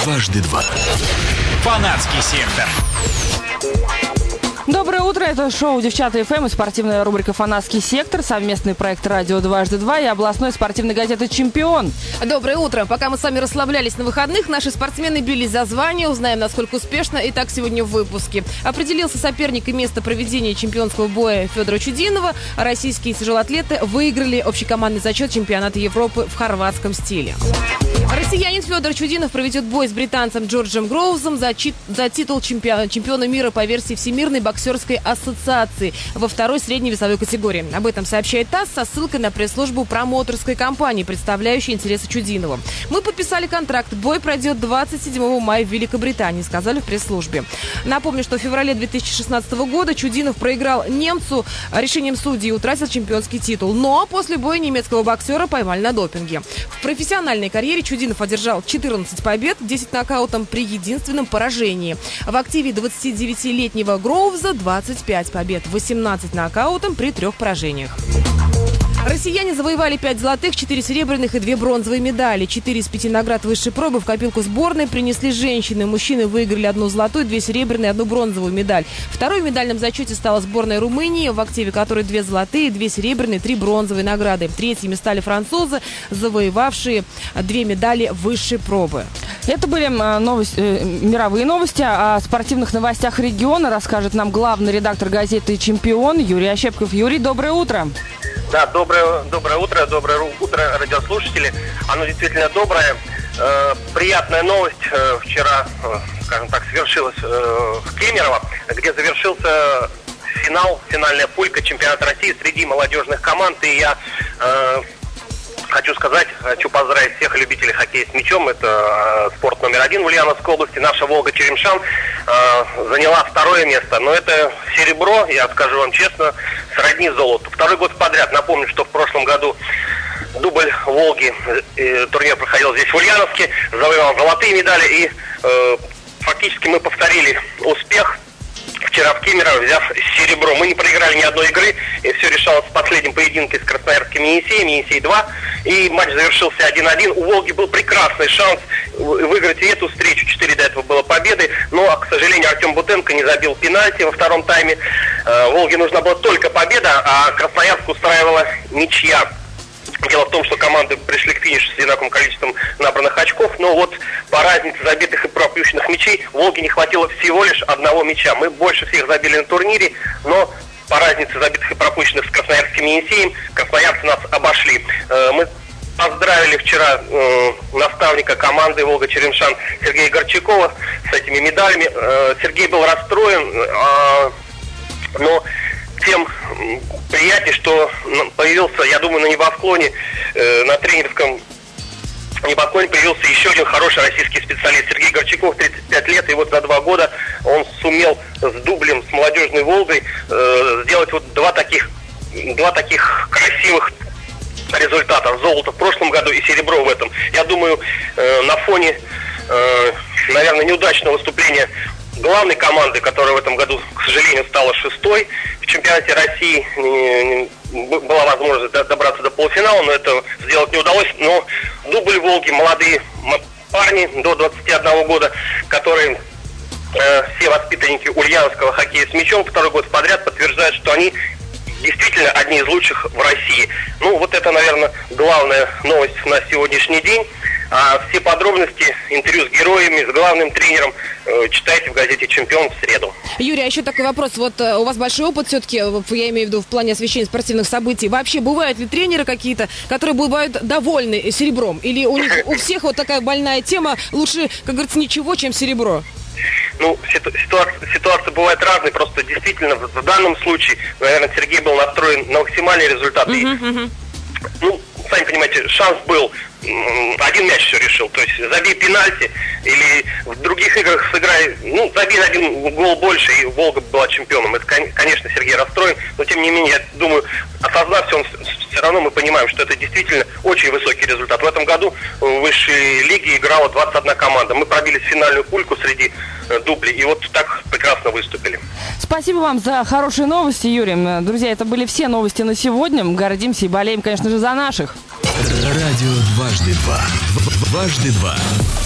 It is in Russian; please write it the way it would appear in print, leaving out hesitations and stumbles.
Дважды два. Фанатский сектор. Доброе утро, это шоу «Девчата ФМ» и спортивная рубрика «Фанатский сектор», совместный проект «Радио Дважды два» и областной спортивной газеты «Чемпион». Доброе утро. Пока мы с вами расслаблялись на выходных, наши спортсмены бились за звание, узнаем, насколько успешно. Итак, сегодня в выпуске. Определился соперник и место проведения чемпионского боя Федора Чудинова. Российские тяжелоатлеты выиграли общекомандный зачет чемпионата Европы в хорватском стиле. Россиянин Федор Чудинов проведет бой с британцем Джорджем Гроувзом за титул чемпиона мира по версии Всемирной боксерской ассоциации во второй средней весовой категории. Об этом сообщает ТАСС со ссылкой на пресс-службу промоутерской компании, представляющей интересы Чудинова. Мы подписали контракт. Бой пройдет 27 мая в Великобритании, сказали в пресс-службе. Напомню, что в феврале 2016 года Чудинов проиграл немцу решением судьи и утратил чемпионский титул. Но после боя немецкого боксера поймали на допинге. В профессиональной карьере Чудинов одержал 14 побед, 10 нокаутом при единственном поражении. В активе 29-летнего Гроувза 25 побед, 18 нокаутом при 3 поражениях. Россияне завоевали 5 золотых, 4 серебряных и 2 бронзовые медали. 4 из 5 наград высшей пробы в копилку сборной принесли женщины. Мужчины выиграли 1 золотую, 2 серебряные и 1 бронзовую медаль. Второй в медальном зачете стала сборная Румынии, в активе которой 2 золотые, 2 серебряные, 3 бронзовые награды. Третьими стали французы, завоевавшие 2 медали высшей пробы. Это были мировые новости. О спортивных новостях региона расскажет нам главный редактор газеты «Чемпион» Юрий Ощепков. Юрий, доброе утро. Да, доброе утро, радиослушатели. Оно действительно доброе. Приятная новость вчера, скажем так, свершилась в Кемерово, где завершился финальная пулька чемпионата России среди молодежных команд. И я хочу поздравить всех любителей хоккея с мячом. Это спорт номер 1 в Ульяновской области. Наша «Волга» Черемшан заняла 2 место. Но это серебро, я скажу вам честно, сродни золоту. 2-й год подряд. Напомню, что в прошлом году дубль «Волги», турнир проходил здесь в Ульяновске, завоевал золотые медали. И фактически мы повторили успех вчера в Кемерово, взяв серебро. Мы не проиграли ни одной игры, и все решалось в последнем поединке с красноярским Енисеем, Енисей-2, и матч завершился 1-1. У «Волги» был прекрасный шанс выиграть и эту встречу, 4 до этого было победы, но, к сожалению, Артем Бутенко не забил пенальти во втором тайме. «Волге» нужна была только победа, а Красноярск устраивала ничья. Дело в том, что команды пришли к финишу с одинаковым количеством набранных очков, но вот по разнице забитых и пропущенных мячей «Волге» не хватило всего лишь 1 мяча. Мы больше всех забили на турнире, но по разнице забитых и пропущенных с красноярским Енисеем красноярцы нас обошли. Мы поздравили вчера наставника команды «Волга Черемшан» Сергея Горчакова с этими медалями. Сергей был расстроен, но тем приятнее, что появился, я думаю, на небосклоне, на тренерском небосклоне появился еще один хороший российский специалист. Сергей Горчаков, 35 лет, и вот за 2 года он сумел с дублем, с молодежной «Волгой» сделать вот два таких красивых результата. Золото в прошлом году и серебро в этом. Я думаю, на фоне, наверное, неудачного выступления главной команды, которая в этом году, к сожалению, стала 6-й в чемпионате России, была возможность добраться до полуфинала, но это сделать не удалось. Но дубль «Волги», молодые парни до 21 года, которые все воспитанники ульяновского хоккея с мячом 2-й год подряд подтверждают, что они действительно одни из лучших в России. Ну, вот это, наверное, главная новость на сегодняшний день. А все подробности, интервью с героями, с главным тренером читайте в газете «Чемпион» в среду. Юрий, а еще такой вопрос. Вот у вас большой опыт все-таки, я имею в виду в плане освещения спортивных событий. Вообще, бывают ли тренеры какие-то, которые бывают довольны серебром? Или у них у всех вот такая больная тема, лучше, как говорится, ничего, чем серебро? Ну, ситуации бывают разные, просто действительно в данном случае, наверное, Сергей был настроен на максимальный результат. Ну, сами понимаете, шанс был, 1 мяч все решил, то есть забей пенальти или в других играх сыграй, забей 1 гол больше, и «Волга» была чемпионом. Это, конечно, Сергей расстроен, но тем не менее, я думаю, осознав все равно мы понимаем, что это действительно очень высокий результат. В этом году в высшей лиге играла 21 команда. Мы пробились в финальную пульку среди дублей, и вот так прекрасно выступили. Спасибо вам за хорошие новости, Юрий. Друзья, это были все новости на сегодня. Мы гордимся и болеем, конечно же, за наших. Радио «Дважды два». Дважды два.